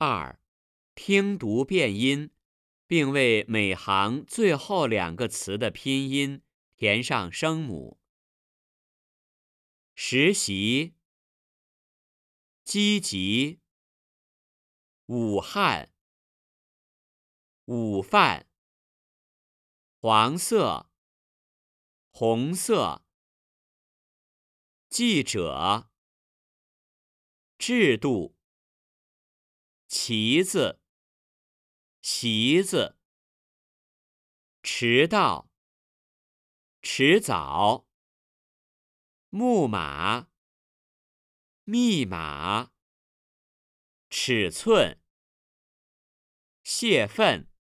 2. 听读变音，并为每行最后2个词的拼音填上声母。实习、积极、武汉、午饭、黄色、红色、记者、制度、旗子、席子、迟到、迟早、木马、密码、尺寸、泄愤。